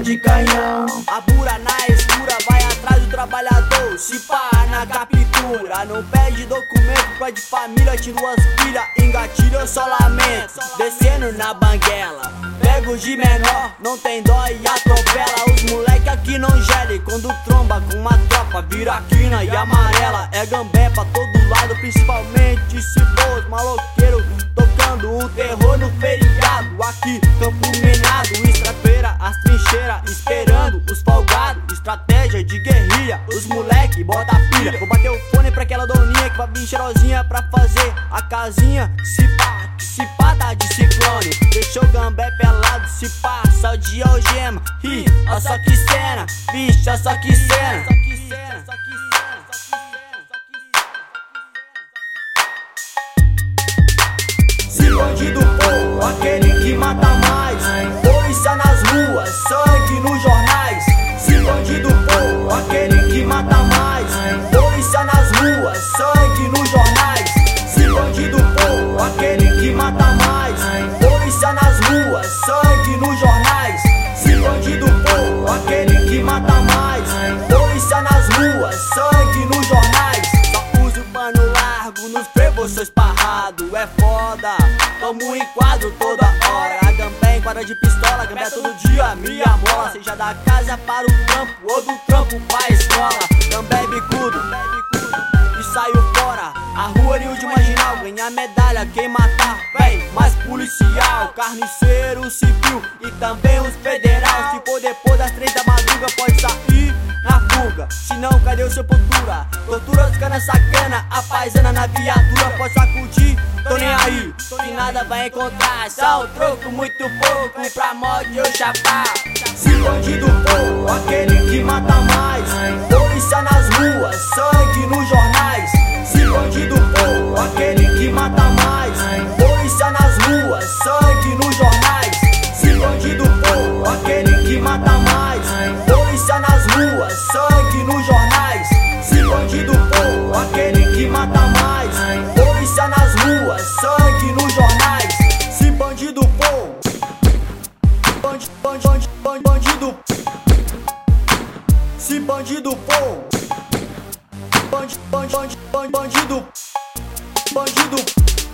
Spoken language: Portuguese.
de canhão. A bura na escura vai atrás do trabalhador, se pá na captura. Não pede documento, pai de família, tiro as pilhas, engatilha, eu só lamento. Descendo na banguela, pego os de menor, não tem dó e atropela. Os moleque aqui não gele, quando tromba com uma tropa, vira quina e amarela. É gambé pra todo lado, principalmente se for os maloqueiros tocando o terror no feriado. Aqui, campo minado, estrapeira, as trincheiras, esperando os folgados. Estratégia de guerrilha, os moleque bota a pilha. Vou bater o fone pra aquela doninha que vai vir cheirosinha pra fazer a casinha. Se pá tá de ciclone, deixou o gambé pelado, se pá, só de algema. Ih, ó só que cena, vixe, ó só que cena. Se bandido for aquele que mata mais, polícia nas ruas, sangue nos jornais. Se bandido for aquele que mata mais, polícia nas ruas, sangue nos jornais. Se bandido for aquele que mata mais, polícia nas ruas, sangue nos jornais. Se bandido for aquele que mata mais, polícia nas ruas, sangue nos jornais. Só uso pano largo nos frevo, sou esparrado, é foda. Tomo enquadro toda hora, a gambé enquadra de pistola, gambé todo dia, minha mola. Seja da casa para o trampo ou do trampo pra escola. Gambé bicudo e saio fora, a rua Rio de Marginal, ganhar medalha, quem matar, véi, mais policial. Carniceiro civil e também os federal. Se for depois das 3 da madruga pode sair na fuga, se não cadê o sepultura? Tortura os cana sacana, a paisana na viatura. Pode sacudir, tô nem aí, que nada vai encontrar. Só o troco, muito pouco, pra mod eu chapar. Se bandido for aquele que mata mais, polícia nas ruas, sangue nos jornais. Se bandido for aquele que mata mais, polícia nas ruas, sangue nos jornais. Se bandido for aquele que mata mais, polícia nas ruas, sangue nos jornais. Se bandido for aquele que mata mais, polícia nas ruas, sangue nos jornais. Se bandido for bandido, se bandido for bandido,